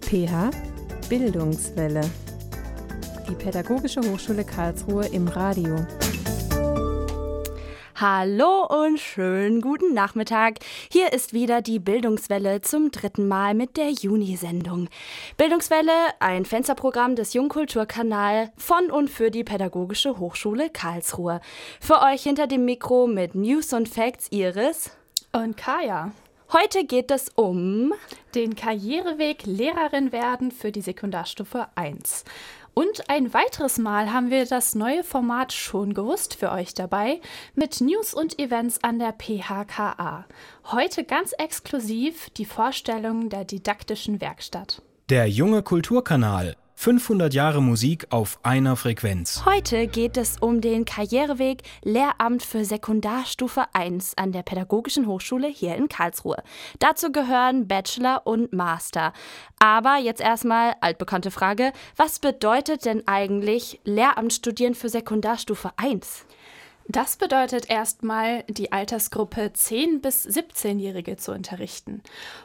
PH Bildungswelle. Die Pädagogische Hochschule Karlsruhe im Radio. Hallo und schönen guten Nachmittag. Hier ist wieder die Bildungswelle zum 3. Mal mit der Juni-Sendung. Bildungswelle, ein Fensterprogramm des Jungkulturkanal von und für die Pädagogische Hochschule Karlsruhe. Für euch hinter dem Mikro mit News und Facts Iris und Kaya. Heute geht es um den Karriereweg Lehrerin werden für die Sekundarstufe 1. Und ein weiteres Mal haben wir das neue Format schon gewusst für euch dabei mit News und Events an der PHKA. Heute ganz exklusiv die Vorstellung der didaktischen Werkstatt. Der junge Kulturkanal. 500 Jahre Musik auf einer Frequenz. Heute geht es um den Karriereweg Lehramt für Sekundarstufe 1 an der Pädagogischen Hochschule hier in Karlsruhe. Dazu gehören Bachelor und Master. Aber jetzt erstmal altbekannte Frage, was bedeutet denn eigentlich Lehramt studieren für Sekundarstufe 1? Das bedeutet erstmal, die Altersgruppe 10- bis 17-Jährige zu unterrichten.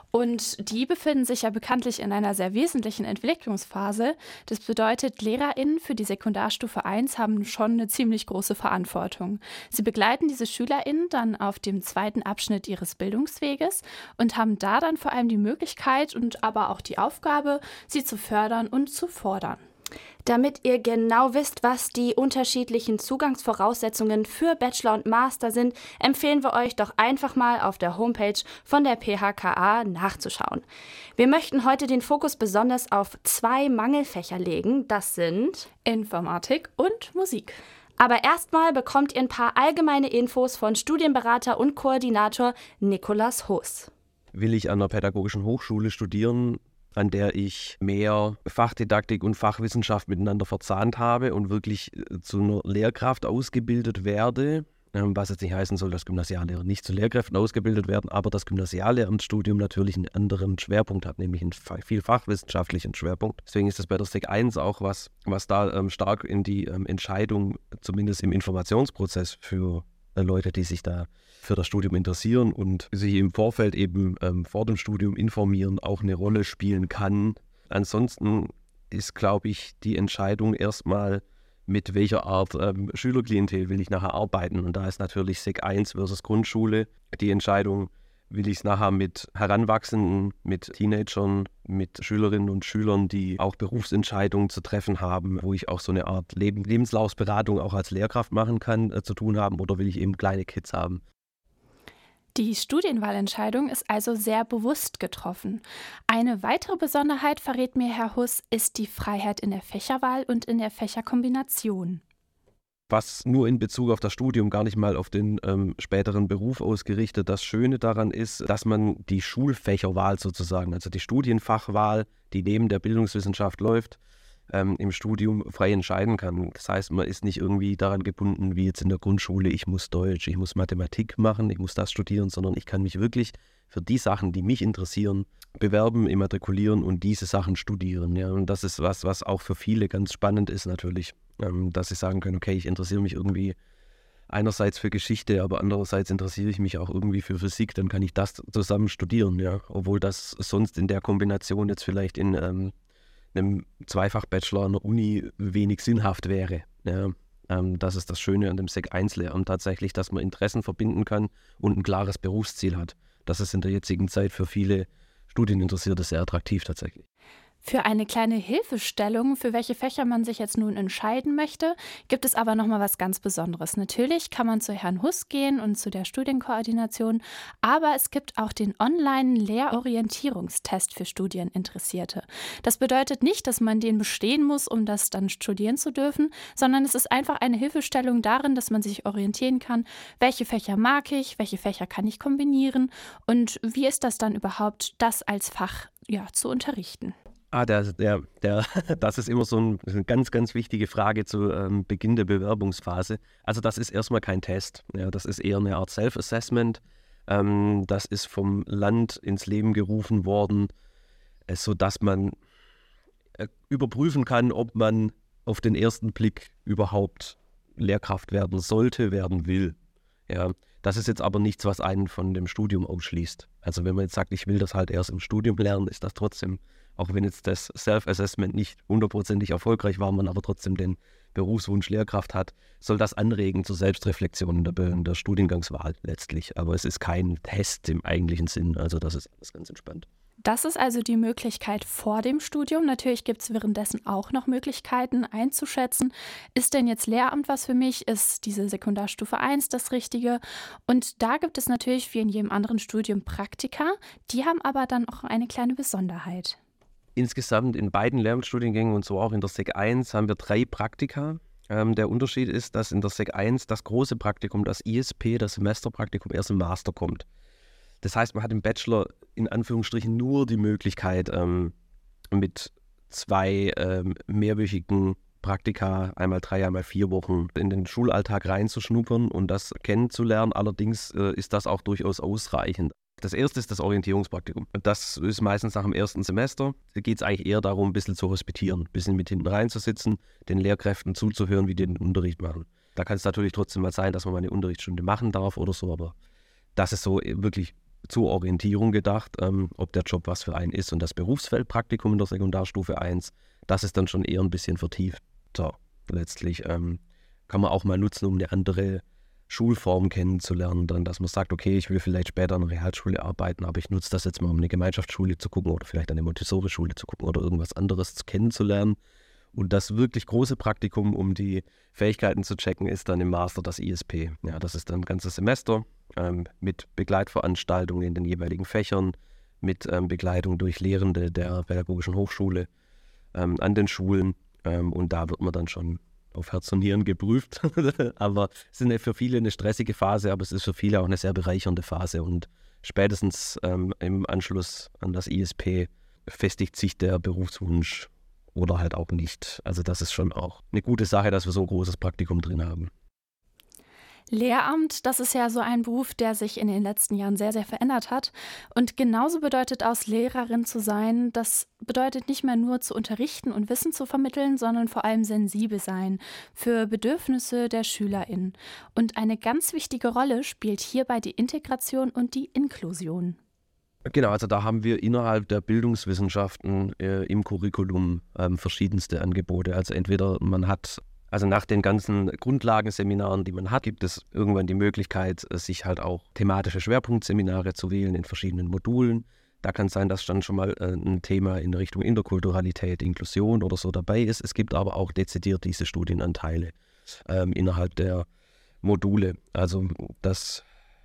Und die befinden sich ja bekanntlich in einer sehr wesentlichen Entwicklungsphase. Das bedeutet, LehrerInnen für die Sekundarstufe 1 haben schon eine ziemlich große Verantwortung. Sie begleiten diese SchülerInnen dann auf dem zweiten Abschnitt ihres Bildungsweges und haben da dann vor allem die Möglichkeit und aber auch die Aufgabe, sie zu fördern und zu fordern. Damit ihr genau wisst, was die unterschiedlichen Zugangsvoraussetzungen für Bachelor und Master sind, empfehlen wir euch doch einfach mal auf der Homepage von der PHKA nachzuschauen. Wir möchten heute den Fokus besonders auf 2 Mangelfächer legen. Das sind Informatik und Musik. Aber erstmal bekommt ihr ein paar allgemeine Infos von Studienberater und Koordinator Nikolaus Huss. Will ich an der Pädagogischen Hochschule studieren, an der ich mehr Fachdidaktik und Fachwissenschaft miteinander verzahnt habe und wirklich zu einer Lehrkraft ausgebildet werde, was jetzt nicht heißen soll, dass Gymnasiallehrer nicht zu Lehrkräften ausgebildet werden, aber das Gymnasiallehramtsstudium natürlich einen anderen Schwerpunkt hat, nämlich einen viel fachwissenschaftlichen Schwerpunkt. Deswegen ist das bei der Sek 1 auch was da stark in die Entscheidung, zumindest im Informationsprozess für Leute, die sich da für das Studium interessieren und sich im Vorfeld eben vor dem Studium informieren, auch eine Rolle spielen kann. Ansonsten ist, glaube ich, die Entscheidung erstmal, mit welcher Art Schülerklientel will ich nachher arbeiten. Und da ist natürlich Sek 1 versus Grundschule die Entscheidung, will ich es nachher mit Heranwachsenden, mit Teenagern, mit Schülerinnen und Schülern, die auch Berufsentscheidungen zu treffen haben, wo ich auch so eine Art Lebenslaufberatung auch als Lehrkraft machen kann, zu tun haben, oder will ich eben kleine Kids haben? Die Studienwahlentscheidung ist also sehr bewusst getroffen. Eine weitere Besonderheit, verrät mir Herr Huss, ist die Freiheit in der Fächerwahl und in der Fächerkombination. Was nur in Bezug auf das Studium, gar nicht mal auf den späteren Beruf ausgerichtet, das Schöne daran ist, dass man die Schulfächerwahl sozusagen, also die Studienfachwahl, die neben der Bildungswissenschaft läuft, im Studium frei entscheiden kann. Das heißt, man ist nicht irgendwie daran gebunden, wie jetzt in der Grundschule, ich muss Deutsch, ich muss Mathematik machen, ich muss das studieren, sondern ich kann mich wirklich für die Sachen, die mich interessieren, bewerben, immatrikulieren und diese Sachen studieren. Ja. Und das ist was auch für viele ganz spannend ist natürlich, dass sie sagen können, okay, ich interessiere mich irgendwie einerseits für Geschichte, aber andererseits interessiere ich mich auch irgendwie für Physik, dann kann ich das zusammen studieren, ja. Obwohl das sonst in der Kombination jetzt vielleicht in einem Zweifach-Bachelor an der Uni wenig sinnhaft wäre. Ja. Das ist das Schöne an dem Sek 1-Lehramt tatsächlich, dass man Interessen verbinden kann und ein klares Berufsziel hat. Das ist in der jetzigen Zeit für viele Studieninteressierte sehr attraktiv tatsächlich. Für eine kleine Hilfestellung, für welche Fächer man sich jetzt nun entscheiden möchte, gibt es aber nochmal was ganz Besonderes. Natürlich kann man zu Herrn Huss gehen und zu der Studienkoordination, aber es gibt auch den Online-Lehrorientierungstest für Studieninteressierte. Das bedeutet nicht, dass man den bestehen muss, um das dann studieren zu dürfen, sondern es ist einfach eine Hilfestellung darin, dass man sich orientieren kann, welche Fächer mag ich, welche Fächer kann ich kombinieren und wie ist das dann überhaupt, das als Fach zu unterrichten. Das ist immer so eine ganz, ganz wichtige Frage zu Beginn der Bewerbungsphase. Also das ist erstmal kein Test. Ja, das ist eher eine Art Self-Assessment. Das ist vom Land ins Leben gerufen worden, sodass man überprüfen kann, ob man auf den ersten Blick überhaupt Lehrkraft werden sollte, werden will. Ja, das ist jetzt aber nichts, was einen von dem Studium ausschließt. Also wenn man jetzt sagt, ich will das halt erst im Studium lernen, ist das trotzdem Auch wenn jetzt das Self-Assessment nicht 100% erfolgreich war, man aber trotzdem den Berufswunsch Lehrkraft hat, soll das anregen zur Selbstreflexion in der Studiengangswahl letztlich. Aber es ist kein Test im eigentlichen Sinn, also das ist alles ganz entspannt. Das ist also die Möglichkeit vor dem Studium. Natürlich gibt es währenddessen auch noch Möglichkeiten einzuschätzen, ist denn jetzt Lehramt was für mich? Ist diese Sekundarstufe 1 das Richtige? Und da gibt es natürlich wie in jedem anderen Studium Praktika, die haben aber dann auch eine kleine Besonderheit. Insgesamt in beiden Lehramtsstudiengängen und so auch in der Sek 1 haben wir 3 Praktika. Der Unterschied ist, dass in der Sek 1 das große Praktikum, das ISP, das Semesterpraktikum, erst im Master kommt. Das heißt, man hat im Bachelor in Anführungsstrichen nur die Möglichkeit, mit 2 mehrwöchigen Praktika, einmal 3, einmal 4 Wochen, in den Schulalltag reinzuschnuppern und das kennenzulernen. Allerdings ist das auch durchaus ausreichend. Das erste ist das Orientierungspraktikum. Das ist meistens nach dem ersten Semester. Da geht es eigentlich eher darum, ein bisschen zu hospitieren, ein bisschen mit hinten reinzusitzen, den Lehrkräften zuzuhören, wie die den Unterricht machen. Da kann es natürlich trotzdem mal sein, dass man mal eine Unterrichtsstunde machen darf oder so, aber das ist so wirklich zur Orientierung gedacht, ob der Job was für einen ist. Und das Berufsfeldpraktikum in der Sekundarstufe 1, das ist dann schon eher ein bisschen vertieft. So, letztlich kann man auch mal nutzen, um eine andere Schulform kennenzulernen, dann, dass man sagt, okay, ich will vielleicht später an einer Realschule arbeiten, aber ich nutze das jetzt mal, um eine Gemeinschaftsschule zu gucken oder vielleicht eine Montessori-Schule zu gucken oder irgendwas anderes kennenzulernen. Und das wirklich große Praktikum, um die Fähigkeiten zu checken, ist dann im Master das ISP. Ja, das ist dann ein ganzes Semester mit Begleitveranstaltungen in den jeweiligen Fächern, mit Begleitung durch Lehrende der Pädagogischen Hochschule an den Schulen. Und da wird man dann schon auf Herz und Nieren geprüft. Aber es ist für viele eine stressige Phase, aber es ist für viele auch eine sehr bereichernde Phase. Und spätestens im Anschluss an das ISP festigt sich der Berufswunsch oder halt auch nicht. Also das ist schon auch eine gute Sache, dass wir so ein großes Praktikum drin haben. Lehramt, das ist ja so ein Beruf, der sich in den letzten Jahren sehr, sehr verändert hat. Und genauso bedeutet aus Lehrerin zu sein, das bedeutet nicht mehr nur zu unterrichten und Wissen zu vermitteln, sondern vor allem sensibel sein für Bedürfnisse der SchülerInnen. Und eine ganz wichtige Rolle spielt hierbei die Integration und die Inklusion. Genau, also da haben wir innerhalb der Bildungswissenschaften im Curriculum verschiedenste Angebote. Also entweder man hat, also nach den ganzen Grundlagenseminaren, die man hat, gibt es irgendwann die Möglichkeit, sich halt auch thematische Schwerpunktseminare zu wählen in verschiedenen Modulen. Da kann es sein, dass dann schon mal ein Thema in Richtung Interkulturalität, Inklusion oder so dabei ist. Es gibt aber auch dezidiert diese Studienanteile innerhalb der Module. Also das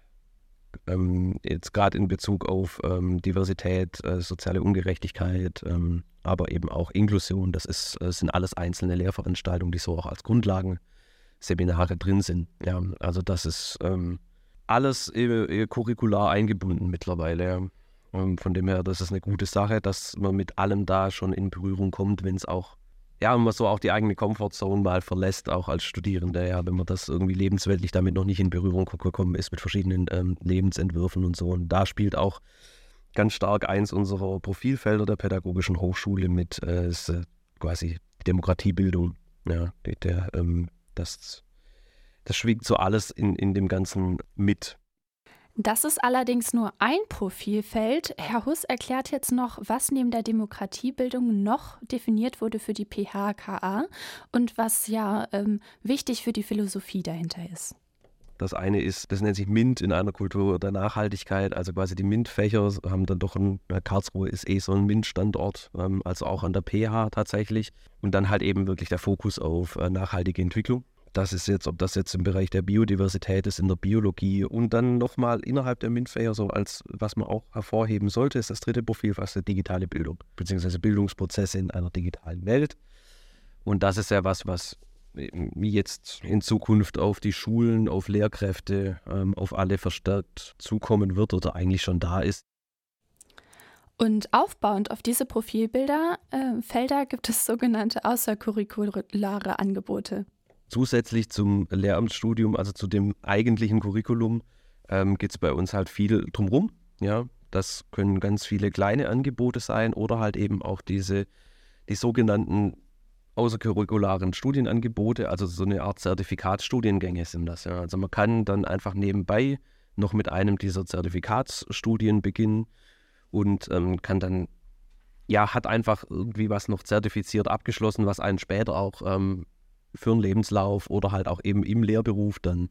jetzt gerade in Bezug auf Diversität, soziale Ungerechtigkeit, aber eben auch Inklusion, das sind alles einzelne Lehrveranstaltungen, die so auch als Grundlagenseminare drin sind. Ja, also das ist alles curricular eingebunden mittlerweile. Ja. Von dem her, das ist eine gute Sache, dass man mit allem da schon in Berührung kommt, wenn es auch, ja, wenn man so auch die eigene Comfortzone mal verlässt, auch als Studierende, ja, wenn man das irgendwie lebensweltlich damit noch nicht in Berührung gekommen ist mit verschiedenen Lebensentwürfen und so. Und da spielt auch ganz stark eins unserer Profilfelder der Pädagogischen Hochschule mit quasi Demokratiebildung. Ja, das schwingt so alles in dem Ganzen mit. Das ist allerdings nur ein Profilfeld. Herr Huss erklärt jetzt noch, was neben der Demokratiebildung noch definiert wurde für die PHKA und was ja wichtig für die Philosophie dahinter ist. Das eine ist, das nennt sich MINT in einer Kultur der Nachhaltigkeit, also quasi die MINT-Fächer haben dann doch Karlsruhe ist so ein MINT-Standort, also auch an der PH tatsächlich. Und dann halt eben wirklich der Fokus auf nachhaltige Entwicklung. Das ist jetzt, ob das jetzt im Bereich der Biodiversität ist, in der Biologie und dann nochmal innerhalb der MINT-Fächer, so als was man auch hervorheben sollte, ist das dritte Profil, fast die digitale Bildung, beziehungsweise Bildungsprozesse in einer digitalen Welt. Und das ist ja was jetzt in Zukunft auf die Schulen, auf Lehrkräfte, auf alle verstärkt zukommen wird oder eigentlich schon da ist. Und aufbauend auf diese Profilfelder gibt es sogenannte außercurriculare Angebote. Zusätzlich zum Lehramtsstudium, also zu dem eigentlichen Curriculum, geht es bei uns halt viel drumherum. Ja? Das können ganz viele kleine Angebote sein oder halt eben auch die sogenannten außercurricularen Studienangebote, also so eine Art Zertifikatsstudiengänge sind das. Ja? Also man kann dann einfach nebenbei noch mit einem dieser Zertifikatsstudien beginnen und kann dann hat einfach irgendwie was noch zertifiziert abgeschlossen, was einen später auch für einen Lebenslauf oder halt auch eben im Lehrberuf dann,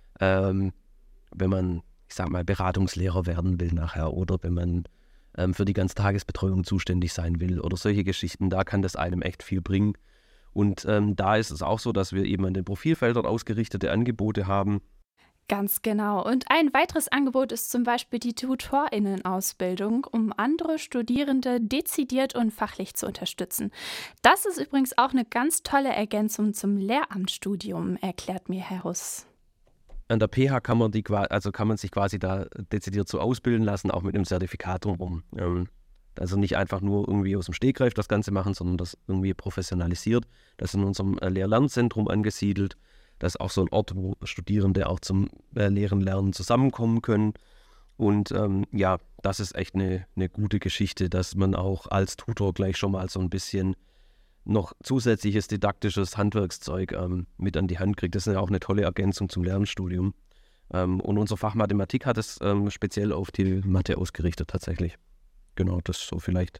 wenn man, ich sag mal, Beratungslehrer werden will nachher oder wenn man für die Ganztagesbetreuung zuständig sein will oder solche Geschichten, da kann das einem echt viel bringen. Und da ist es auch so, dass wir eben an den Profilfeldern ausgerichtete Angebote haben. Ganz genau. Und ein weiteres Angebot ist zum Beispiel die TutorInnen-Ausbildung, um andere Studierende dezidiert und fachlich zu unterstützen. Das ist übrigens auch eine ganz tolle Ergänzung zum Lehramtsstudium, erklärt mir Herr Huss. An der PH kann man sich quasi da dezidiert so ausbilden lassen, auch mit einem Zertifikat drumherum. Also nicht einfach nur irgendwie aus dem Stegreif das Ganze machen, sondern das irgendwie professionalisiert. Das ist in unserem Lehr-Lernzentrum angesiedelt. Das ist auch so ein Ort, wo Studierende auch zum Lehren lernen zusammenkommen können. Und das ist echt eine gute Geschichte, dass man auch als Tutor gleich schon mal so ein bisschen noch zusätzliches didaktisches Handwerkszeug mit an die Hand kriegt. Das ist ja auch eine tolle Ergänzung zum Lernstudium. Und unser Fach Mathematik hat es speziell auf die Mathe ausgerichtet tatsächlich. Genau, das so vielleicht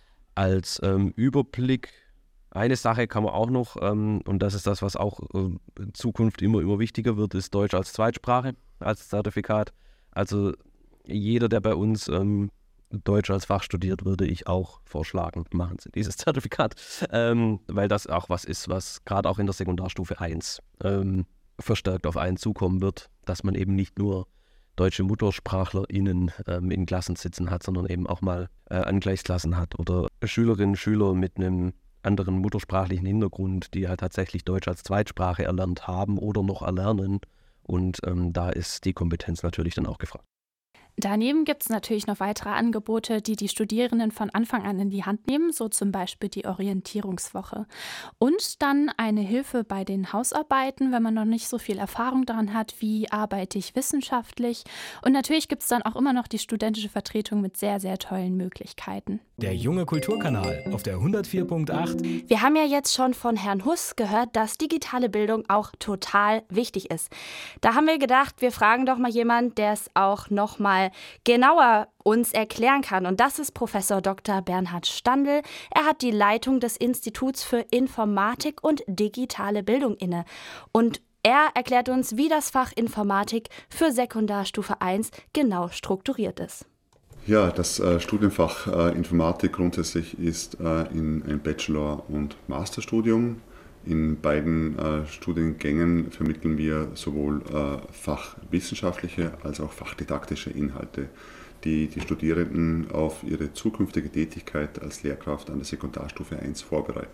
als Überblick. Eine Sache kann man auch noch, und das ist das, was auch in Zukunft immer wichtiger wird, ist Deutsch als Zweitsprache, als Zertifikat. Also jeder, der bei uns Deutsch als Fach studiert, würde ich auch vorschlagen, machen Sie dieses Zertifikat, weil das auch was ist, was gerade auch in der Sekundarstufe 1 verstärkt auf einen zukommen wird, dass man eben nicht nur deutsche MuttersprachlerInnen in Klassen sitzen hat, sondern eben auch mal Angleichsklassen hat oder Schülerinnen und Schüler mit einem anderen muttersprachlichen Hintergrund, die halt tatsächlich Deutsch als Zweitsprache erlernt haben oder noch erlernen. Und da ist die Kompetenz natürlich dann auch gefragt. Daneben gibt es natürlich noch weitere Angebote, die die Studierenden von Anfang an in die Hand nehmen, so zum Beispiel die Orientierungswoche. Und dann eine Hilfe bei den Hausarbeiten, wenn man noch nicht so viel Erfahrung daran hat, wie arbeite ich wissenschaftlich. Und natürlich gibt es dann auch immer noch die studentische Vertretung mit sehr, sehr tollen Möglichkeiten. Der Junge Kulturkanal auf der 104.8. Wir haben ja jetzt schon von Herrn Huss gehört, dass digitale Bildung auch total wichtig ist. Da haben wir gedacht, wir fragen doch mal jemanden, der es auch noch mal genauer uns erklären kann. Und das ist Professor Dr. Bernhard Standl. Er hat die Leitung des Instituts für Informatik und digitale Bildung inne. Und er erklärt uns, wie das Fach Informatik für Sekundarstufe 1 genau strukturiert ist. Ja, das Studienfach Informatik grundsätzlich ist in ein Bachelor- und Masterstudium. In beiden Studiengängen vermitteln wir sowohl fachwissenschaftliche als auch fachdidaktische Inhalte, die die Studierenden auf ihre zukünftige Tätigkeit als Lehrkraft an der Sekundarstufe 1 vorbereiten.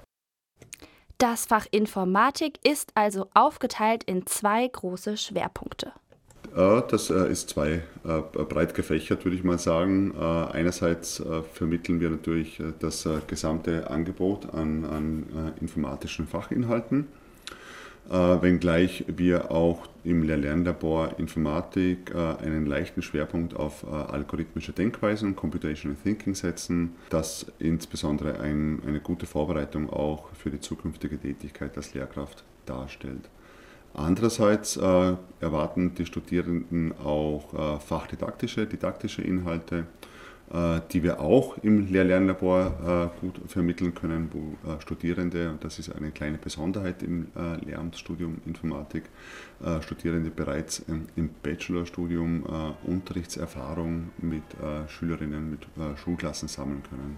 Das Fach Informatik ist also aufgeteilt in 2 große Schwerpunkte. Das ist breit gefächert, würde ich mal sagen. Einerseits vermitteln wir natürlich das gesamte Angebot an informatischen Fachinhalten, wenngleich wir auch im Lehr-Lernlabor Informatik einen leichten Schwerpunkt auf algorithmische Denkweisen, Computational Thinking setzen, das insbesondere eine gute Vorbereitung auch für die zukünftige Tätigkeit als Lehrkraft darstellt. Andererseits erwarten die Studierenden auch didaktische Inhalte, die wir auch im Lehr-Lernlabor gut vermitteln können, wo Studierende, und das ist eine kleine Besonderheit im Lehramtsstudium Informatik, Studierende bereits im Bachelorstudium Unterrichtserfahrung mit Schülerinnen, mit Schulklassen sammeln können.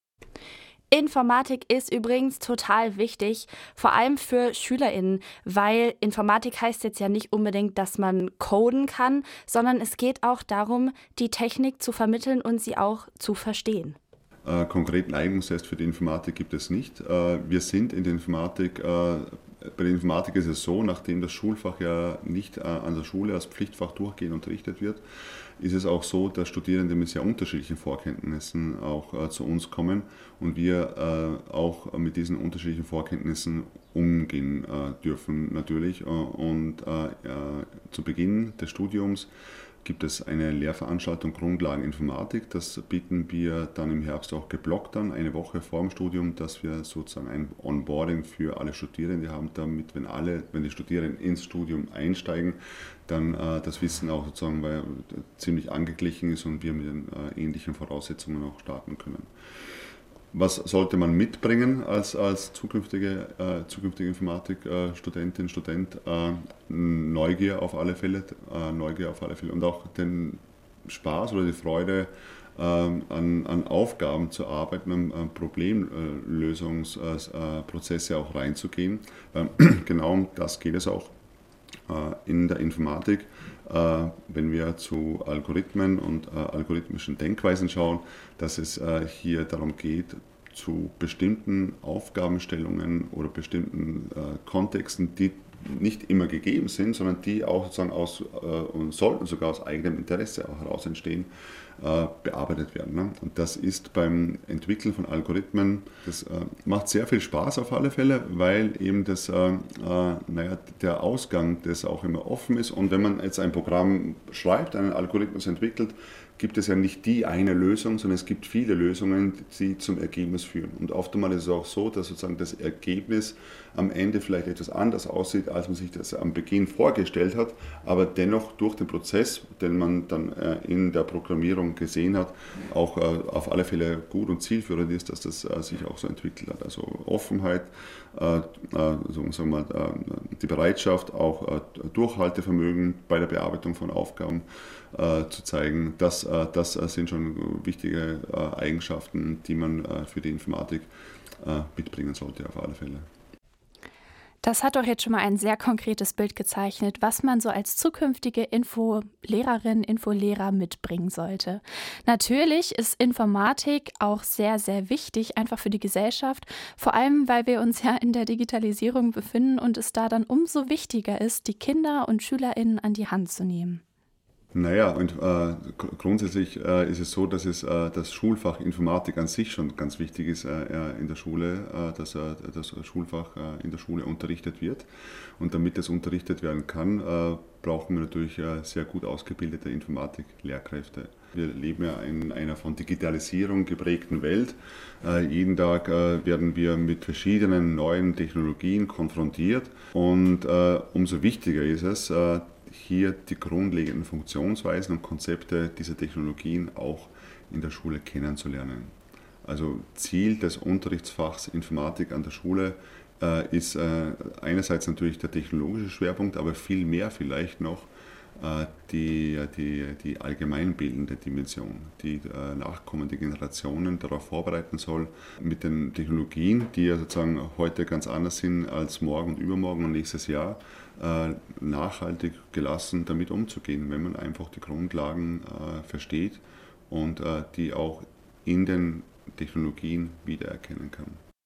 Informatik ist übrigens total wichtig, vor allem für SchülerInnen, weil Informatik heißt jetzt ja nicht unbedingt, dass man coden kann, sondern es geht auch darum, die Technik zu vermitteln und sie auch zu verstehen. Konkreten Eignungstest für die Informatik gibt es nicht. Wir sind in der Informatik, bei der Informatik ist es so, nachdem das Schulfach ja nicht an der Schule als Pflichtfach durchgehend unterrichtet wird, ist es auch so, dass Studierende mit sehr unterschiedlichen Vorkenntnissen auch zu uns kommen und wir auch mit diesen unterschiedlichen Vorkenntnissen umgehen dürfen natürlich. Und zu Beginn des Studiums gibt es eine Lehrveranstaltung Grundlagen Informatik. Das bieten wir dann im Herbst auch geblockt an, eine Woche vor dem Studium, dass wir sozusagen ein Onboarding für alle Studierende haben, damit, wenn die Studierenden ins Studium einsteigen, dann das Wissen auch sozusagen ziemlich angeglichen ist und wir mit den ähnlichen Voraussetzungen auch starten können. Was sollte man mitbringen als zukünftige Informatikstudentin, Student? Neugier auf alle Fälle und auch den Spaß oder die Freude, an Aufgaben zu arbeiten, an Problemlösungsprozesse auch reinzugehen. Genau um das geht es auch in der Informatik. Wenn wir zu Algorithmen und algorithmischen Denkweisen schauen, dass es hier darum geht, zu bestimmten Aufgabenstellungen oder bestimmten Kontexten, die nicht immer gegeben sind, sondern die auch sozusagen und sollten sogar aus eigenem Interesse auch heraus entstehen, bearbeitet werden. Ne? Und das ist beim Entwickeln von Algorithmen, das macht sehr viel Spaß auf alle Fälle, weil eben der Ausgang das auch immer offen ist. Und wenn man jetzt ein Programm schreibt, einen Algorithmus entwickelt, gibt es ja nicht die eine Lösung, sondern es gibt viele Lösungen, die zum Ergebnis führen. Und oftmals ist es auch so, dass sozusagen das Ergebnis am Ende vielleicht etwas anders aussieht, als man sich das am Beginn vorgestellt hat, aber dennoch durch den Prozess, den man dann in der Programmierung gesehen hat, auch auf alle Fälle gut und zielführend ist, dass das sich auch so entwickelt hat. Also Offenheit, die Bereitschaft, auch Durchhaltevermögen bei der Bearbeitung von Aufgaben zu zeigen, das sind schon wichtige Eigenschaften, die man für die Informatik mitbringen sollte auf alle Fälle. Das hat doch jetzt schon mal ein sehr konkretes Bild gezeichnet, was man so als zukünftige Infolehrerin, Infolehrer mitbringen sollte. Natürlich ist Informatik auch sehr, sehr wichtig, einfach für die Gesellschaft, vor allem, weil wir uns ja in der Digitalisierung befinden und es da dann umso wichtiger ist, die Kinder und SchülerInnen an die Hand zu nehmen. Naja, und grundsätzlich ist es so, dass das Schulfach Informatik an sich schon ganz wichtig ist in der Schule, dass das Schulfach in der Schule unterrichtet wird. Und damit das unterrichtet werden kann, brauchen wir natürlich sehr gut ausgebildete Informatik-Lehrkräfte. Wir leben ja in einer von Digitalisierung geprägten Welt. Jeden Tag werden wir mit verschiedenen neuen Technologien konfrontiert. Und umso wichtiger ist es, hier die grundlegenden Funktionsweisen und Konzepte dieser Technologien auch in der Schule kennenzulernen. Also Ziel des Unterrichtsfachs Informatik an der Schule ist einerseits natürlich der technologische Schwerpunkt, aber viel mehr vielleicht noch die allgemeinbildende Dimension, die nachkommende Generationen darauf vorbereiten soll, mit den Technologien, die ja sozusagen heute ganz anders sind als morgen und übermorgen und nächstes Jahr, nachhaltig, gelassen damit umzugehen, wenn man einfach die Grundlagen versteht und die auch in den Technologien wiedererkennen kann.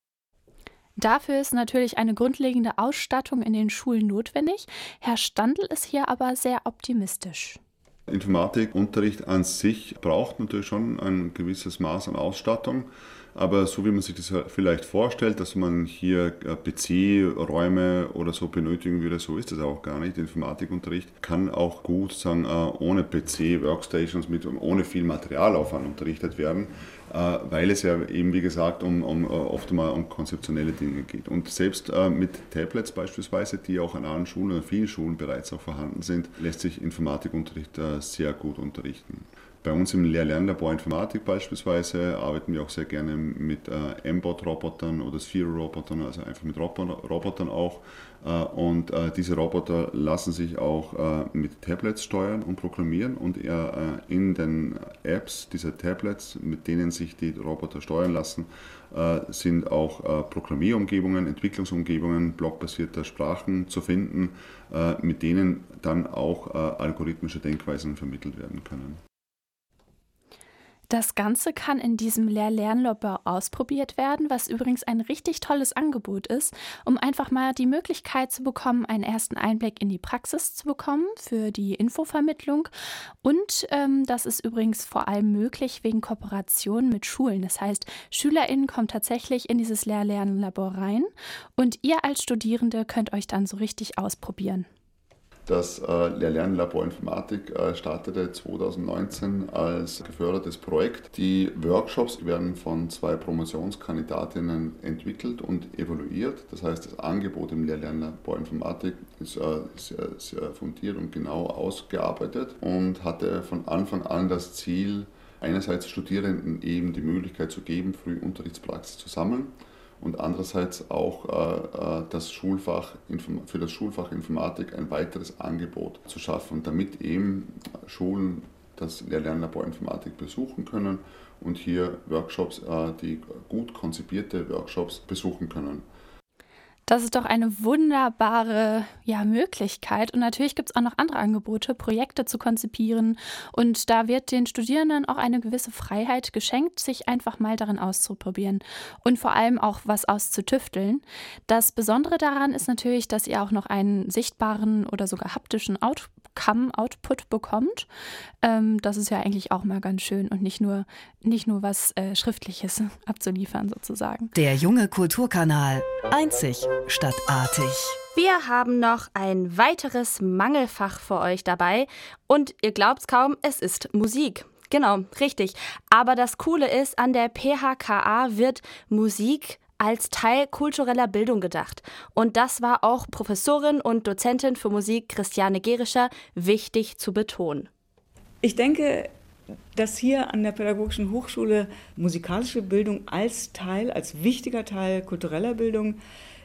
Dafür ist natürlich eine grundlegende Ausstattung in den Schulen notwendig. Herr Standl ist hier aber sehr optimistisch. Informatikunterricht an sich braucht natürlich schon ein gewisses Maß an Ausstattung, aber so wie man sich das vielleicht vorstellt, dass man hier PC-Räume oder so benötigen würde, so ist das auch gar nicht. Informatikunterricht kann auch gut sagen, ohne PC-Workstations, ohne viel Materialaufwand unterrichtet werden, weil es ja eben, wie gesagt, oft mal um konzeptionelle Dinge geht. Und selbst mit Tablets beispielsweise, die auch an allen Schulen oder vielen Schulen bereits auch vorhanden sind, lässt sich Informatikunterricht sehr gut unterrichten. Bei uns im Lehr-Lernlabor Informatik beispielsweise arbeiten wir auch sehr gerne mit M-Bot-Robotern oder Sphere-Robotern, also einfach mit Robotern auch. Und diese Roboter lassen sich auch mit Tablets steuern und programmieren und in den Apps dieser Tablets, mit denen sich die Roboter steuern lassen, sind auch Programmierumgebungen, Entwicklungsumgebungen blockbasierter Sprachen zu finden, mit denen dann auch algorithmische Denkweisen vermittelt werden können. Das Ganze kann in diesem Lehr-Lernlabor ausprobiert werden, was übrigens ein richtig tolles Angebot ist, um einfach mal die Möglichkeit zu bekommen, einen ersten Einblick in die Praxis zu bekommen für die Infovermittlung. Und das ist übrigens vor allem möglich wegen Kooperation mit Schulen. Das heißt, SchülerInnen kommen tatsächlich in dieses Lehr-Lernlabor rein und ihr als Studierende könnt euch dann so richtig ausprobieren. Das Lehr-Lernlabor Informatik startete 2019 als gefördertes Projekt. Die Workshops werden von 2 Promotionskandidatinnen entwickelt und evaluiert. Das heißt, das Angebot im Lehr-Lernlabor Informatik ist sehr fundiert und genau ausgearbeitet und hatte von Anfang an das Ziel, einerseits Studierenden eben die Möglichkeit zu geben, früh Unterrichtspraxis zu sammeln und andererseits auch für das Schulfach Informatik ein weiteres Angebot zu schaffen, damit eben Schulen das Lehr-Lernlabor Informatik besuchen können und hier Workshops, die gut konzipierte Workshops besuchen können. Das ist doch eine wunderbare Möglichkeit. Und natürlich gibt es auch noch andere Angebote, Projekte zu konzipieren. Und da wird den Studierenden auch eine gewisse Freiheit geschenkt, sich einfach mal darin auszuprobieren und vor allem auch was auszutüfteln. Das Besondere daran ist natürlich, dass ihr auch noch einen sichtbaren oder sogar haptischen Output bekommt. Das ist ja eigentlich auch mal ganz schön und nicht nur was Schriftliches abzuliefern sozusagen. Der junge Kulturkanal. Einzig statt artig. Wir haben noch ein weiteres Mangelfach für euch dabei und ihr glaubt's kaum, es ist Musik. Genau, richtig. Aber das Coole ist, an der PHKA wird Musik als Teil kultureller Bildung gedacht. Und das war auch Professorin und Dozentin für Musik Christiane Gerischer wichtig zu betonen. Ich denke, dass hier an der Pädagogischen Hochschule musikalische Bildung als wichtiger Teil kultureller Bildung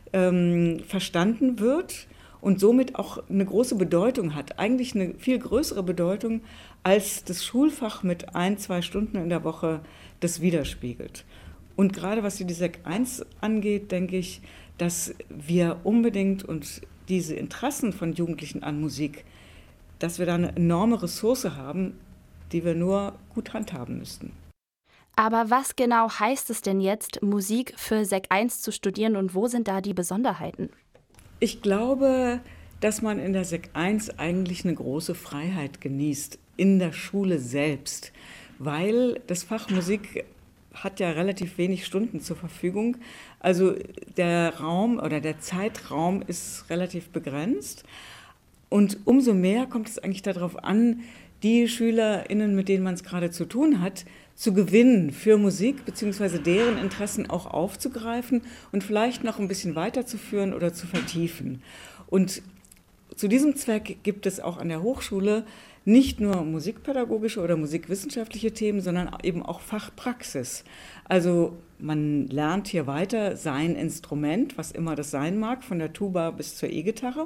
verstanden wird und somit auch eine große Bedeutung hat. Eigentlich eine viel größere Bedeutung, als das Schulfach mit 1-2 Stunden in der Woche das widerspiegelt. Und gerade was die Sek 1 angeht, denke ich, dass wir unbedingt und diese Interessen von Jugendlichen an Musik, dass wir da eine enorme Ressource haben, die wir nur gut handhaben müssten. Aber was genau heißt es denn jetzt, Musik für Sek 1 zu studieren und wo sind da die Besonderheiten? Ich glaube, dass man in der Sek 1 eigentlich eine große Freiheit genießt, in der Schule selbst, weil das Fach Musik hat ja relativ wenig Stunden zur Verfügung. Also der Raum oder der Zeitraum ist relativ begrenzt. Und umso mehr kommt es eigentlich darauf an, die SchülerInnen, mit denen man es gerade zu tun hat, zu gewinnen für Musik, beziehungsweise deren Interessen auch aufzugreifen und vielleicht noch ein bisschen weiterzuführen oder zu vertiefen. Und zu diesem Zweck gibt es auch an der Hochschule nicht nur musikpädagogische oder musikwissenschaftliche Themen, sondern eben auch Fachpraxis. Also man lernt hier weiter sein Instrument, was immer das sein mag, von der Tuba bis zur E-Gitarre.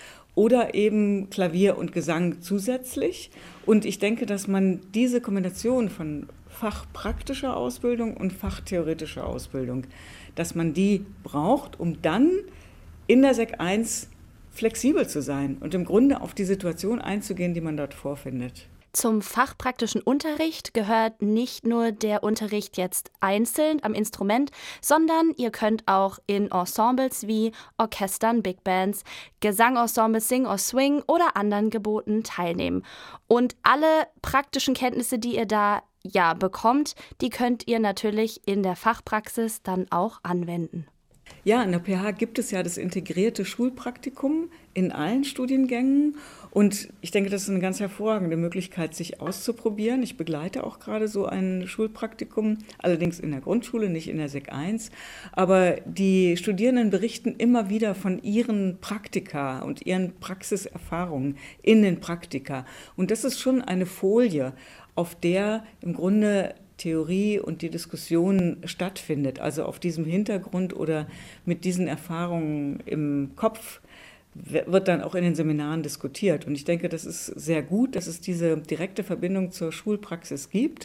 Oder eben Klavier und Gesang zusätzlich. Und ich denke, dass man diese Kombination von fachpraktischer Ausbildung und fachtheoretischer Ausbildung, dass man die braucht, um dann in der Sek 1 flexibel zu sein und im Grunde auf die Situation einzugehen, die man dort vorfindet. Zum fachpraktischen Unterricht gehört nicht nur der Unterricht jetzt einzeln am Instrument, sondern ihr könnt auch in Ensembles wie Orchestern, Big Bands, Gesangensembles, Sing or Swing oder anderen Geboten teilnehmen. Und alle praktischen Kenntnisse, die ihr da bekommt, die könnt ihr natürlich in der Fachpraxis dann auch anwenden. Ja, in der PH gibt es ja das integrierte Schulpraktikum in allen Studiengängen und ich denke, das ist eine ganz hervorragende Möglichkeit, sich auszuprobieren. Ich begleite auch gerade so ein Schulpraktikum, allerdings in der Grundschule, nicht in der Sek 1, aber die Studierenden berichten immer wieder von ihren Praktika und ihren Praxiserfahrungen in den Praktika und das ist schon eine Folie, auf der im Grunde Theorie und die Diskussion stattfindet. Also auf diesem Hintergrund oder mit diesen Erfahrungen im Kopf wird dann auch in den Seminaren diskutiert. Und ich denke, das ist sehr gut, dass es diese direkte Verbindung zur Schulpraxis gibt,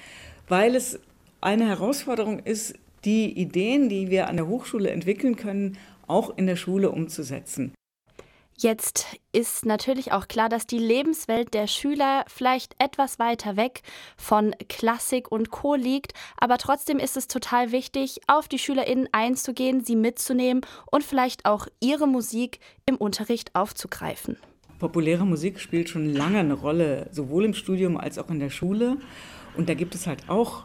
weil es eine Herausforderung ist, die Ideen, die wir an der Hochschule entwickeln können, auch in der Schule umzusetzen. Jetzt ist natürlich auch klar, dass die Lebenswelt der Schüler vielleicht etwas weiter weg von Klassik und Co. liegt, aber trotzdem ist es total wichtig, auf die SchülerInnen einzugehen, sie mitzunehmen und vielleicht auch ihre Musik im Unterricht aufzugreifen. Populäre Musik spielt schon lange eine Rolle, sowohl im Studium als auch in der Schule. Und da gibt es halt auch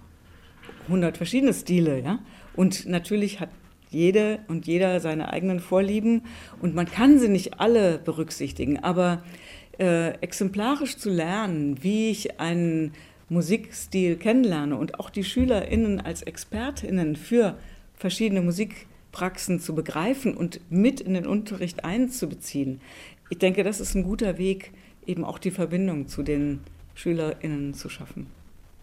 100 verschiedene Stile. Ja? Und natürlich hat jede und jeder seine eigenen Vorlieben und man kann sie nicht alle berücksichtigen, aber exemplarisch zu lernen, wie ich einen Musikstil kennenlerne und auch die SchülerInnen als ExpertInnen für verschiedene Musikpraxen zu begreifen und mit in den Unterricht einzubeziehen. Ich denke, das ist ein guter Weg, eben auch die Verbindung zu den SchülerInnen zu schaffen.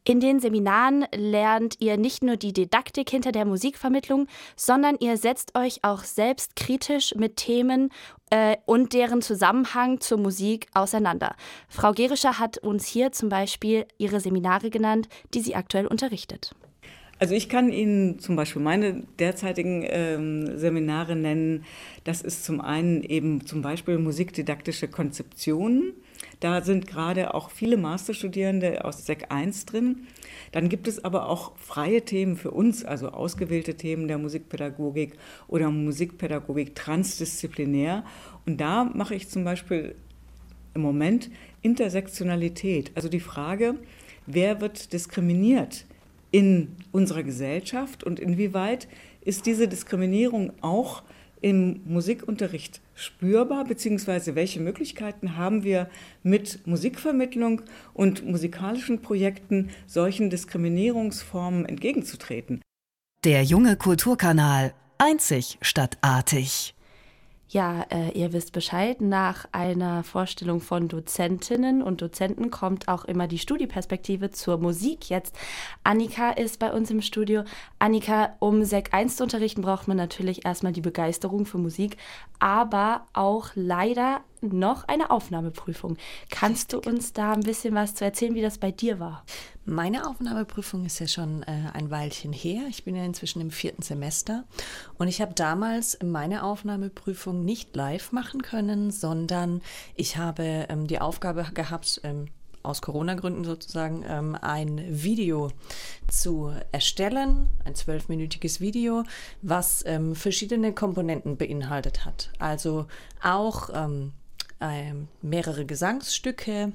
In den Seminaren lernt ihr nicht nur die Didaktik hinter der Musikvermittlung, sondern ihr setzt euch auch selbst kritisch mit Themen und deren Zusammenhang zur Musik auseinander. Frau Gerischer hat uns hier zum Beispiel ihre Seminare genannt, die sie aktuell unterrichtet. Also ich kann Ihnen zum Beispiel meine derzeitigen Seminare nennen. Das ist zum einen eben zum Beispiel musikdidaktische Konzeptionen. Da sind gerade auch viele Masterstudierende aus Sek 1 drin. Dann gibt es aber auch freie Themen für uns, also ausgewählte Themen der Musikpädagogik oder Musikpädagogik transdisziplinär. Und da mache ich zum Beispiel im Moment Intersektionalität, also die Frage, wer wird diskriminiert in unserer Gesellschaft und inwieweit ist diese Diskriminierung auch im Musikunterricht spürbar, beziehungsweise welche Möglichkeiten haben wir mit Musikvermittlung und musikalischen Projekten solchen Diskriminierungsformen entgegenzutreten. Der junge Kulturkanal, einzig statt artig. Ja, ihr wisst Bescheid, nach einer Vorstellung von Dozentinnen und Dozenten kommt auch immer die Studieperspektive zur Musik jetzt. Annika ist bei uns im Studio. Annika, um Sek 1 zu unterrichten, braucht man natürlich erstmal die Begeisterung für Musik, aber auch leider noch eine Aufnahmeprüfung. Kannst du uns da ein bisschen was zu erzählen, wie das bei dir war? Meine Aufnahmeprüfung ist ja schon ein Weilchen her. Ich bin ja inzwischen im 4. Semester und ich habe damals meine Aufnahmeprüfung nicht live machen können, sondern ich habe die Aufgabe gehabt, aus Corona-Gründen sozusagen, ein Video zu erstellen, ein 12-minütiges Video, was verschiedene Komponenten beinhaltet hat. Also auch mehrere Gesangsstücke,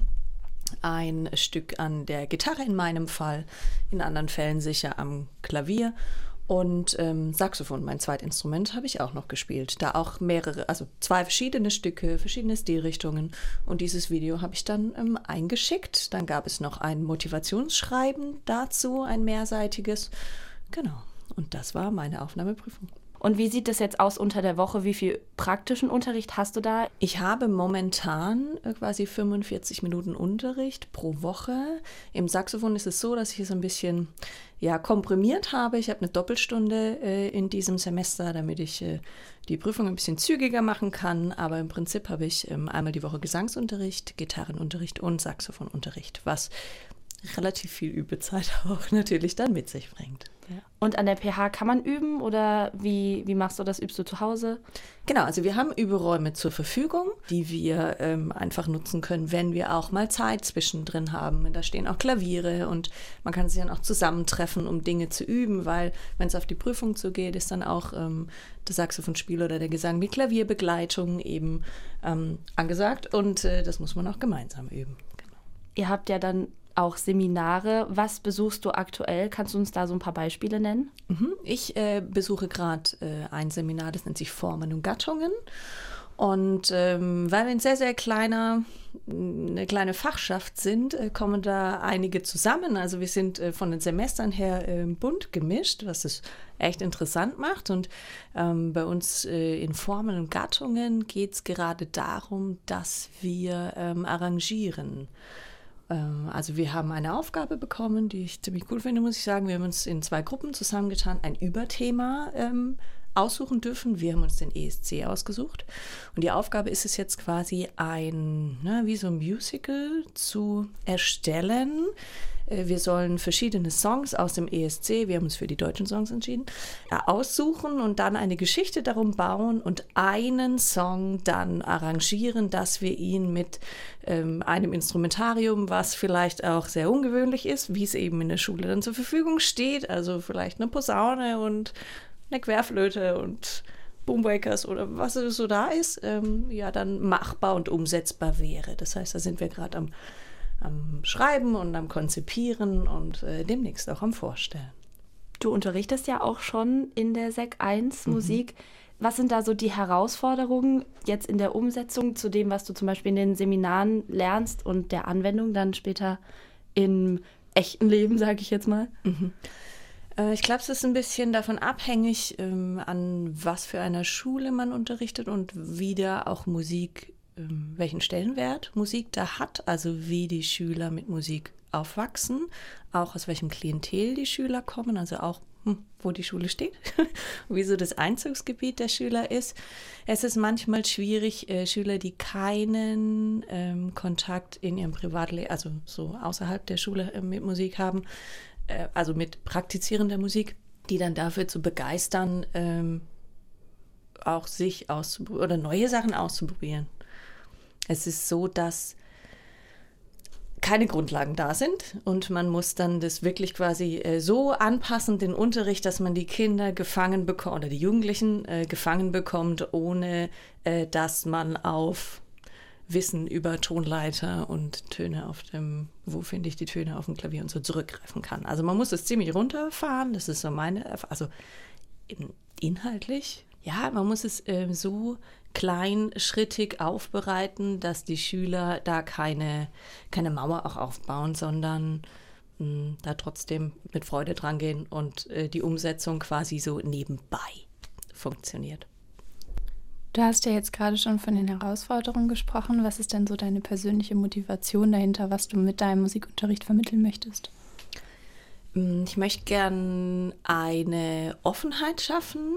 ein Stück an der Gitarre in meinem Fall, in anderen Fällen sicher am Klavier und Saxophon, mein Zweitinstrument, habe ich auch noch gespielt. Da auch mehrere, also 2 verschiedene Stücke, verschiedene Stilrichtungen und dieses Video habe ich dann eingeschickt. Dann gab es noch ein Motivationsschreiben dazu, ein mehrseitiges. Genau, und das war meine Aufnahmeprüfung. Und wie sieht das jetzt aus unter der Woche? Wie viel praktischen Unterricht hast du da? Ich habe momentan quasi 45 Minuten Unterricht pro Woche. Im Saxophon ist es so, dass ich es ein bisschen komprimiert habe. Ich habe eine Doppelstunde in diesem Semester, damit ich die Prüfung ein bisschen zügiger machen kann. Aber im Prinzip habe ich einmal die Woche Gesangsunterricht, Gitarrenunterricht und Saxophonunterricht, was relativ viel Übezeit auch natürlich dann mit sich bringt. Ja. Und an der PH kann man üben oder wie machst du das? Übst du zu Hause? Genau, also wir haben Überäume zur Verfügung, die wir einfach nutzen können, wenn wir auch mal Zeit zwischendrin haben. Und da stehen auch Klaviere und man kann sich dann auch zusammentreffen, um Dinge zu üben, weil wenn es auf die Prüfung zugeht, ist dann auch das Saxophonspiel oder der Gesang mit Klavierbegleitung eben angesagt und das muss man auch gemeinsam üben. Genau. Ihr habt ja dann auch Seminare. Was besuchst du aktuell? Kannst du uns da so ein paar Beispiele nennen? Ich besuche gerade ein Seminar, das nennt sich Formen und Gattungen. Und weil wir eine sehr kleine Fachschaft sind, kommen da einige zusammen. Also wir sind von den Semestern her bunt gemischt, was es echt interessant macht. Und bei uns in Formen und Gattungen geht es gerade darum, dass wir arrangieren. Also wir haben eine Aufgabe bekommen, die ich ziemlich cool finde, muss ich sagen. Wir haben uns in 2 Gruppen zusammengetan, ein Überthema aussuchen dürfen. Wir haben uns den ESC ausgesucht. Und die Aufgabe ist es jetzt quasi wie so ein Musical zu erstellen. Wir sollen verschiedene Songs aus dem ESC, wir haben uns für die deutschen Songs entschieden, aussuchen und dann eine Geschichte darum bauen und einen Song dann arrangieren, dass wir ihn mit einem Instrumentarium, was vielleicht auch sehr ungewöhnlich ist, wie es eben in der Schule dann zur Verfügung steht, also vielleicht eine Posaune und eine Querflöte und Boomwakers oder was so da ist, dann machbar und umsetzbar wäre. Das heißt, da sind wir gerade am Schreiben und am Konzipieren und demnächst auch am Vorstellen. Du unterrichtest ja auch schon in der Sek 1 Musik. Was sind da so die Herausforderungen jetzt in der Umsetzung zu dem, was du zum Beispiel in den Seminaren lernst und der Anwendung dann später im echten Leben, sage ich jetzt mal? Ich glaube, es ist ein bisschen davon abhängig, an was für einer Schule man unterrichtet und wie da auch Musik welchen Stellenwert Musik da hat, also wie die Schüler mit Musik aufwachsen, auch aus welchem Klientel die Schüler kommen, also auch wo die Schule steht, wie so das Einzugsgebiet der Schüler ist. Es ist manchmal schwierig, Schüler, die keinen Kontakt in ihrem Privatleben, also so außerhalb der Schule mit Musik haben, also mit praktizierender Musik, die dann dafür zu begeistern, auch sich auszuprobieren oder neue Sachen auszuprobieren. Es ist so, dass keine Grundlagen da sind und man muss dann das wirklich quasi so anpassen, den Unterricht, dass man die Kinder gefangen bekommt oder die Jugendlichen gefangen bekommt, ohne dass man auf Wissen über Tonleiter und Töne auf dem, wo finde ich die Töne auf dem Klavier und so zurückgreifen kann. Also man muss es ziemlich runterfahren, das ist so also inhaltlich, ja, man muss es so kleinschrittig aufbereiten, dass die Schüler da keine Mauer auch aufbauen, sondern da trotzdem mit Freude dran gehen und die Umsetzung quasi so nebenbei funktioniert. Du hast ja jetzt gerade schon von den Herausforderungen gesprochen. Was ist denn so deine persönliche Motivation dahinter, was du mit deinem Musikunterricht vermitteln möchtest? Ich möchte gern eine Offenheit schaffen,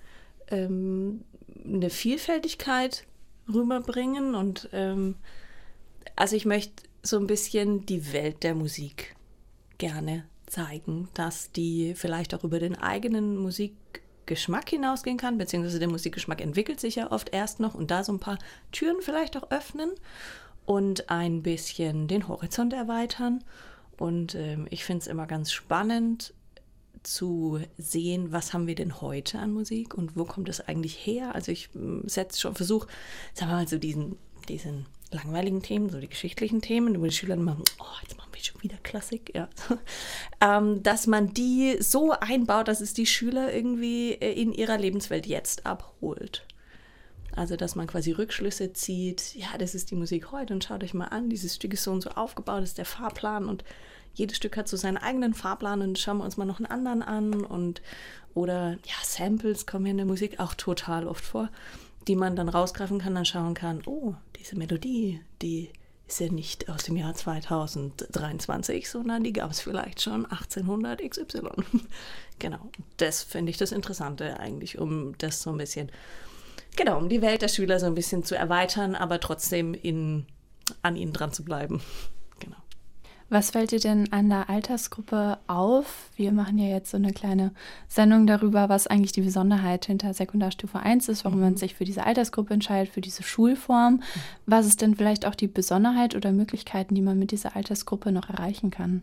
eine Vielfältigkeit rüberbringen und also ich möchte so ein bisschen die Welt der Musik gerne zeigen, dass die vielleicht auch über den eigenen Musikgeschmack hinausgehen kann, beziehungsweise der Musikgeschmack entwickelt sich ja oft erst noch und da so ein paar Türen vielleicht auch öffnen und ein bisschen den Horizont erweitern und ich finde es immer ganz spannend, zu sehen, was haben wir denn heute an Musik und wo kommt es eigentlich her? Also ich versuche, sagen wir mal, so diesen langweiligen Themen, so die geschichtlichen Themen, wo die Schüler immer, jetzt machen wir schon wieder Klassik, ja. Dass man die so einbaut, dass es die Schüler irgendwie in ihrer Lebenswelt jetzt abholt. Also, dass man quasi Rückschlüsse zieht, ja, das ist die Musik heute und schaut euch mal an, dieses Stück ist so und so aufgebaut, das ist der Fahrplan und jedes Stück hat so seinen eigenen Fahrplan und schauen wir uns mal noch einen anderen an oder ja, Samples kommen hier in der Musik auch total oft vor, die man dann rausgreifen kann, dann schauen kann, diese Melodie, die ist ja nicht aus dem Jahr 2023, sondern die gab es vielleicht schon 1800 XY. Genau, das finde ich das Interessante eigentlich, um das so ein bisschen, genau, um die Welt der Schüler so ein bisschen zu erweitern, aber trotzdem an ihnen dran zu bleiben. Genau. Was fällt dir denn an der Altersgruppe auf? Wir machen ja jetzt so eine kleine Sendung darüber, was eigentlich die Besonderheit hinter Sekundarstufe 1 ist, warum man sich für diese Altersgruppe entscheidet, für diese Schulform. Was ist denn vielleicht auch die Besonderheit oder Möglichkeiten, die man mit dieser Altersgruppe noch erreichen kann?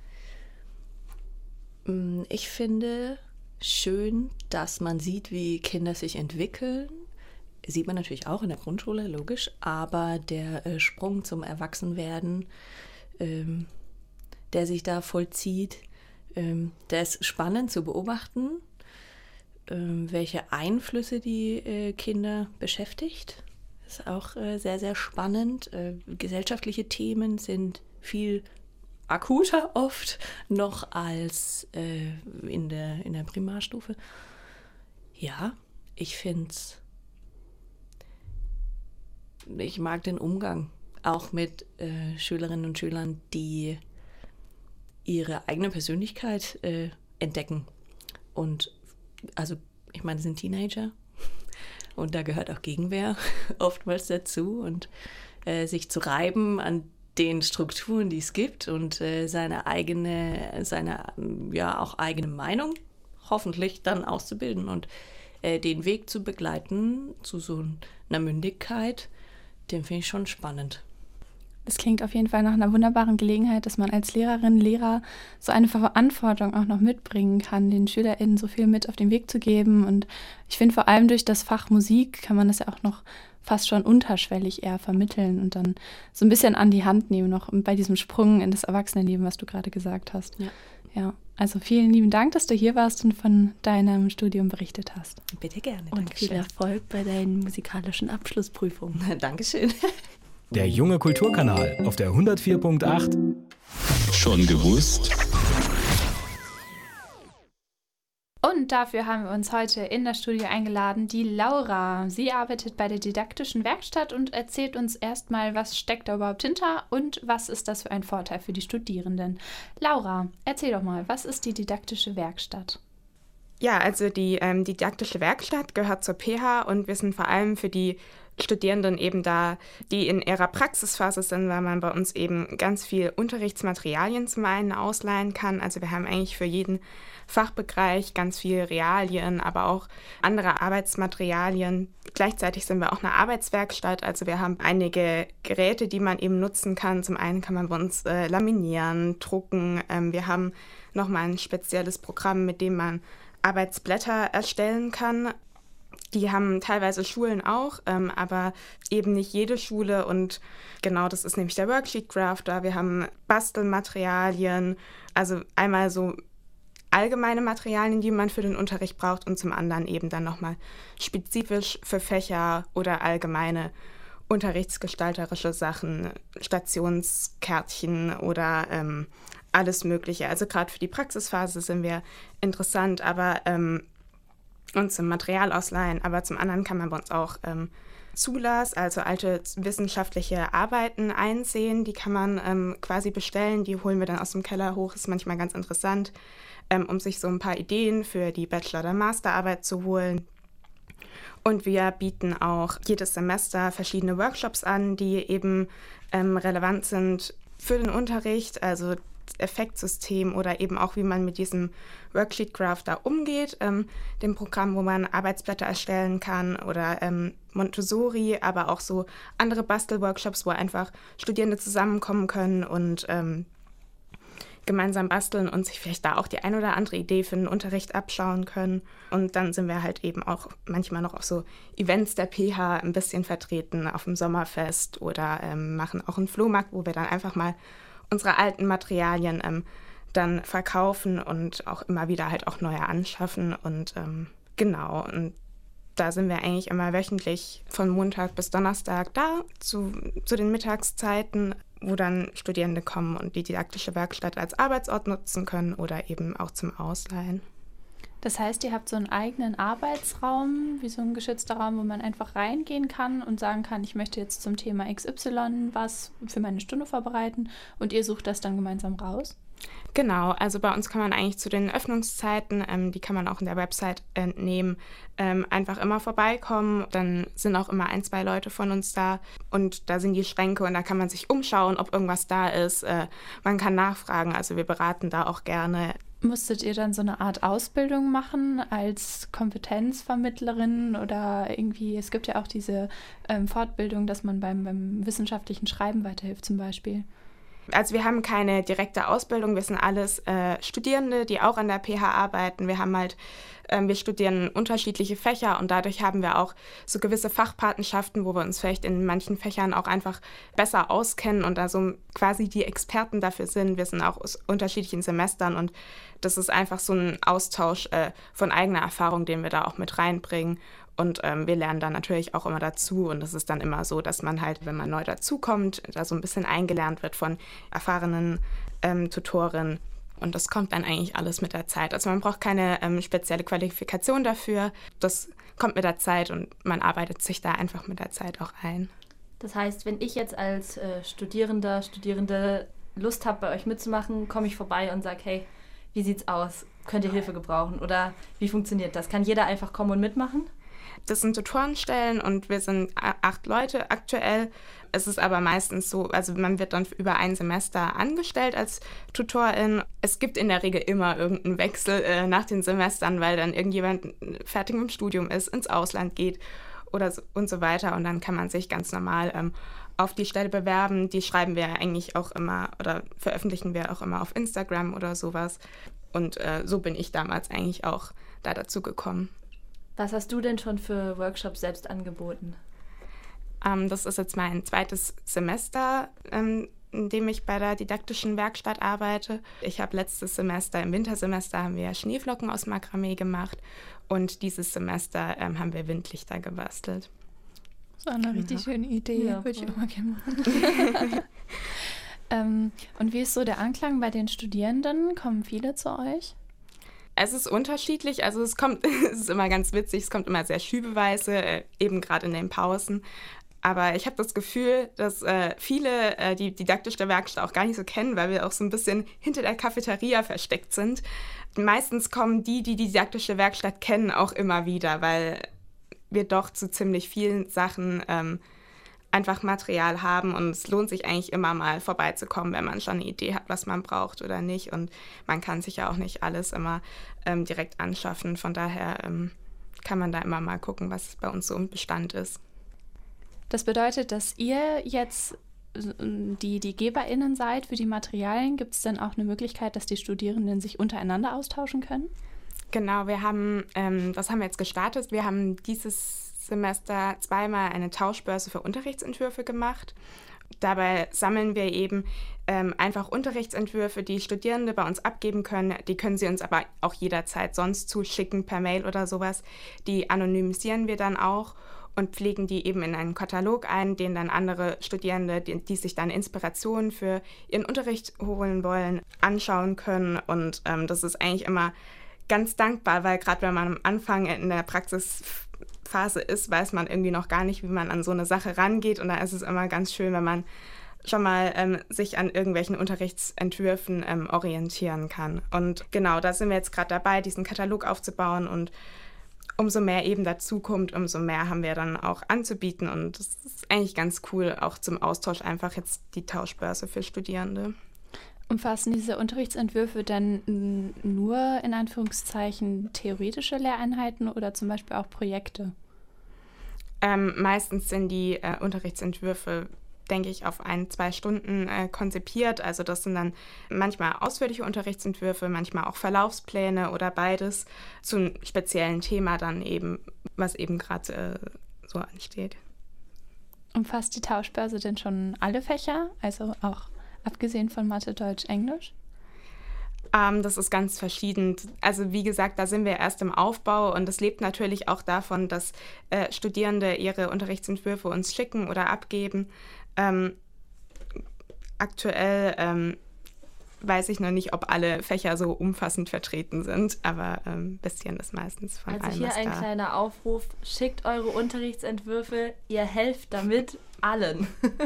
Ich finde schön, dass man sieht, wie Kinder sich entwickeln. Sieht man natürlich auch in der Grundschule, logisch, aber der Sprung zum Erwachsenwerden, der sich da vollzieht, der ist spannend zu beobachten, welche Einflüsse die Kinder beschäftigt. Das ist auch sehr, sehr spannend. Gesellschaftliche Themen sind viel akuter oft noch als in der Primarstufe. Ja, ich mag den Umgang auch mit Schülerinnen und Schülern, die ihre eigene Persönlichkeit entdecken. Und also, ich meine, das sind Teenager und da gehört auch Gegenwehr oftmals dazu und sich zu reiben an den Strukturen, die es gibt und seine auch eigene Meinung hoffentlich dann auszubilden und den Weg zu begleiten zu so einer Mündigkeit, den finde ich schon spannend. Das klingt auf jeden Fall nach einer wunderbaren Gelegenheit, dass man als Lehrerin, Lehrer so eine Verantwortung auch noch mitbringen kann, den SchülerInnen so viel mit auf den Weg zu geben. Und ich finde, vor allem durch das Fach Musik kann man das ja auch noch fast schon unterschwellig eher vermitteln und dann so ein bisschen an die Hand nehmen, noch bei diesem Sprung in das Erwachsenenleben, was du gerade gesagt hast. Ja, also vielen lieben Dank, dass du hier warst und von deinem Studium berichtet hast. Bitte gerne. Und Dankeschön. viel Erfolg bei deinen musikalischen Abschlussprüfungen. Dankeschön. Der junge Kulturkanal auf der 104.8. Schon gewusst? Und dafür haben wir uns heute in das Studio eingeladen, die Laura. Sie arbeitet bei der didaktischen Werkstatt und erzählt uns erstmal, was steckt da überhaupt hinter und was ist das für ein Vorteil für die Studierenden. Laura, erzähl doch mal, was ist die didaktische Werkstatt? Ja, also die didaktische Werkstatt gehört zur PH und wir sind vor allem für die Studierenden eben da, die in ihrer Praxisphase sind, weil man bei uns eben ganz viel Unterrichtsmaterialien zum einen ausleihen kann. Also wir haben eigentlich für jeden Fachbereich ganz viel Realien, aber auch andere Arbeitsmaterialien. Gleichzeitig sind wir auch eine Arbeitswerkstatt, also wir haben einige Geräte, die man eben nutzen kann. Zum einen kann man bei uns laminieren, drucken. Wir haben nochmal ein spezielles Programm, mit dem man Arbeitsblätter erstellen kann. Die haben teilweise Schulen auch, aber eben nicht jede Schule. Und genau, das ist nämlich der Worksheet Crafter. Wir haben Bastelmaterialien, also einmal so allgemeine Materialien, die man für den Unterricht braucht und zum anderen eben dann nochmal spezifisch für Fächer oder allgemeine unterrichtsgestalterische Sachen, Stationskärtchen oder alles Mögliche. Also gerade für die Praxisphase sind wir interessant, aber und zum Material ausleihen, aber zum anderen kann man bei uns auch Zulas, also alte wissenschaftliche Arbeiten einsehen, die kann man quasi bestellen, die holen wir dann aus dem Keller hoch, ist manchmal ganz interessant, um sich so ein paar Ideen für die Bachelor- oder Masterarbeit zu holen. Und wir bieten auch jedes Semester verschiedene Workshops an, die eben relevant sind für den Unterricht, also Effektsystem oder eben auch, wie man mit diesem Worksheet Crafter umgeht, dem Programm, wo man Arbeitsblätter erstellen kann oder Montessori, aber auch so andere Bastelworkshops, wo einfach Studierende zusammenkommen können und gemeinsam basteln und sich vielleicht da auch die ein oder andere Idee für den Unterricht abschauen können. Und dann sind wir halt eben auch manchmal noch auf so Events der PH ein bisschen vertreten, auf dem Sommerfest oder machen auch einen Flohmarkt, wo wir dann einfach mal unsere alten Materialien dann verkaufen und auch immer wieder halt auch neue anschaffen. Und genau, und da sind wir eigentlich immer wöchentlich von Montag bis Donnerstag da, zu den Mittagszeiten, wo dann Studierende kommen und die didaktische Werkstatt als Arbeitsort nutzen können oder eben auch zum Ausleihen. Das heißt, ihr habt so einen eigenen Arbeitsraum, wie so ein geschützter Raum, wo man einfach reingehen kann und sagen kann, ich möchte jetzt zum Thema XY was für meine Stunde vorbereiten und ihr sucht das dann gemeinsam raus? Genau, also bei uns kann man eigentlich zu den Öffnungszeiten, die kann man auch in der Website entnehmen, einfach immer vorbeikommen. Dann sind auch immer 1, 2 Leute von uns da und da sind die Schränke und da kann man sich umschauen, ob irgendwas da ist. Man kann nachfragen, also wir beraten da auch gerne. Musstet ihr dann so eine Art Ausbildung machen als Kompetenzvermittlerin oder irgendwie, es gibt ja auch diese Fortbildung, dass man beim wissenschaftlichen Schreiben weiterhilft zum Beispiel? Also wir haben keine direkte Ausbildung, wir sind alles Studierende, die auch an der PH arbeiten. Wir studieren unterschiedliche Fächer und dadurch haben wir auch so gewisse Fachpatenschaften, wo wir uns vielleicht in manchen Fächern auch einfach besser auskennen und da so quasi die Experten dafür sind. Wir sind auch aus unterschiedlichen Semestern und das ist einfach so ein Austausch von eigener Erfahrung, den wir da auch mit reinbringen. Und wir lernen dann natürlich auch immer dazu und es ist dann immer so, dass man halt, wenn man neu dazukommt, da so ein bisschen eingelernt wird von erfahrenen Tutoren und das kommt dann eigentlich alles mit der Zeit. Also man braucht keine spezielle Qualifikation dafür, das kommt mit der Zeit und man arbeitet sich da einfach mit der Zeit auch ein. Das heißt, wenn ich jetzt als Studierende Lust habe, bei euch mitzumachen, komme ich vorbei und sage, hey, wie sieht's aus? Könnt ihr Hilfe gebrauchen? Oder wie funktioniert das? Kann jeder einfach kommen und mitmachen? Das sind Tutorenstellen und wir sind 8 Leute aktuell. Es ist aber meistens so, also man wird dann über ein Semester angestellt als Tutorin. Es gibt in der Regel immer irgendeinen Wechsel nach den Semestern, weil dann irgendjemand fertig mit dem Studium ist, ins Ausland geht oder so, und so weiter. Und dann kann man sich ganz normal auf die Stelle bewerben. Die schreiben wir eigentlich auch immer oder veröffentlichen wir auch immer auf Instagram oder sowas. Und so bin ich damals eigentlich auch da dazu gekommen. Was hast du denn schon für Workshops selbst angeboten? Das ist jetzt mein 2. Semester, in dem ich bei der didaktischen Werkstatt arbeite. Ich habe letztes Semester, im Wintersemester, haben wir Schneeflocken aus Makramee gemacht und dieses Semester haben wir Windlichter gebastelt. Das war eine richtig schöne Idee, ja, würde ich auch mal gerne machen. Und wie ist so der Anklang bei den Studierenden? Kommen viele zu euch? Es ist unterschiedlich, also es ist immer ganz witzig, es kommt immer sehr schübeweise, eben gerade in den Pausen. Aber ich habe das Gefühl, dass viele die didaktische Werkstatt auch gar nicht so kennen, weil wir auch so ein bisschen hinter der Cafeteria versteckt sind. Meistens kommen die didaktische Werkstatt kennen, auch immer wieder, weil wir doch zu ziemlich vielen Sachen einfach Material haben und es lohnt sich eigentlich immer mal vorbeizukommen, wenn man schon eine Idee hat, was man braucht oder nicht. Und man kann sich ja auch nicht alles immer direkt anschaffen. Von daher kann man da immer mal gucken, was bei uns so im Bestand ist. Das bedeutet, dass ihr jetzt die GeberInnen seid für die Materialien. Gibt es denn auch eine Möglichkeit, dass die Studierenden sich untereinander austauschen können? Genau, das haben wir jetzt gestartet. Wir haben dieses Semester zweimal eine Tauschbörse für Unterrichtsentwürfe gemacht. Dabei sammeln wir eben einfach Unterrichtsentwürfe, die Studierende bei uns abgeben können. Die können sie uns aber auch jederzeit sonst zuschicken, per Mail oder sowas. Die anonymisieren wir dann auch und pflegen die eben in einen Katalog ein, den dann andere Studierende, die sich dann Inspirationen für ihren Unterricht holen wollen, anschauen können. Und das ist eigentlich immer ganz dankbar, weil gerade wenn man am Anfang in der Praxisphase ist, weiß man irgendwie noch gar nicht, wie man an so eine Sache rangeht. Und da ist es immer ganz schön, wenn man schon mal sich an irgendwelchen Unterrichtsentwürfen orientieren kann. Und genau, da sind wir jetzt gerade dabei, diesen Katalog aufzubauen. Und umso mehr eben dazukommt, umso mehr haben wir dann auch anzubieten. Und das ist eigentlich ganz cool, auch zum Austausch einfach jetzt die Tauschbörse für Studierende. Umfassen diese Unterrichtsentwürfe denn nur in Anführungszeichen theoretische Lehreinheiten oder zum Beispiel auch Projekte? Meistens sind die Unterrichtsentwürfe, denke ich, auf 1-2 Stunden konzipiert. Also das sind dann manchmal ausführliche Unterrichtsentwürfe, manchmal auch Verlaufspläne oder beides zu einem speziellen Thema dann eben, was eben gerade so ansteht. Umfasst die Tauschbörse denn schon alle Fächer, also auch abgesehen von Mathe, Deutsch, Englisch? Das ist ganz verschieden. Also wie gesagt, da sind wir erst im Aufbau und es lebt natürlich auch davon, dass Studierende ihre Unterrichtsentwürfe uns schicken oder abgeben. Aktuell weiß ich noch nicht, ob alle Fächer so umfassend vertreten sind, aber ein bisschen ist meistens von allem was da. Also hier ein kleiner Aufruf, schickt eure Unterrichtsentwürfe, ihr helft damit allen.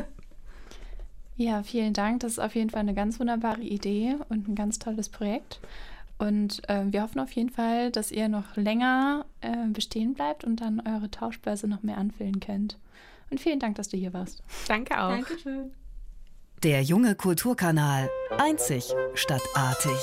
Ja, vielen Dank. Das ist auf jeden Fall eine ganz wunderbare Idee und ein ganz tolles Projekt. Und wir hoffen auf jeden Fall, dass ihr noch länger bestehen bleibt und dann eure Tauschbörse noch mehr anfüllen könnt. Und vielen Dank, dass du hier warst. Danke auch. Dankeschön. Der junge Kulturkanal. Einzig statt artig.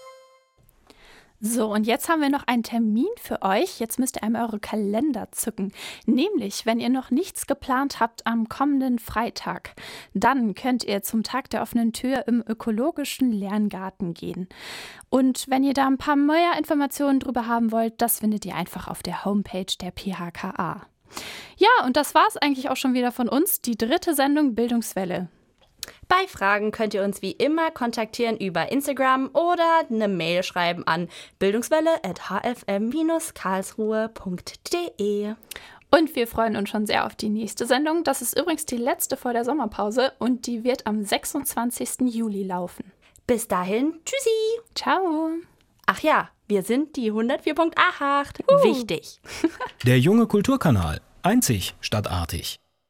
So, und jetzt haben wir noch einen Termin für euch. Jetzt müsst ihr einmal eure Kalender zücken. Nämlich, wenn ihr noch nichts geplant habt am kommenden Freitag, dann könnt ihr zum Tag der offenen Tür im ökologischen Lerngarten gehen. Und wenn ihr da ein paar mehr Informationen drüber haben wollt, das findet ihr einfach auf der Homepage der PHKA. Ja, und das war's eigentlich auch schon wieder von uns, die 3. Sendung Bildungswelle. Bei Fragen könnt ihr uns wie immer kontaktieren über Instagram oder eine Mail schreiben an bildungswelle@hfm-karlsruhe.de. Und wir freuen uns schon sehr auf die nächste Sendung. Das ist übrigens die letzte vor der Sommerpause und die wird am 26. Juli laufen. Bis dahin, tschüssi. Ciao. Ach ja, wir sind die 104.8. Wichtig. Der junge Kulturkanal. Einzig statt artig.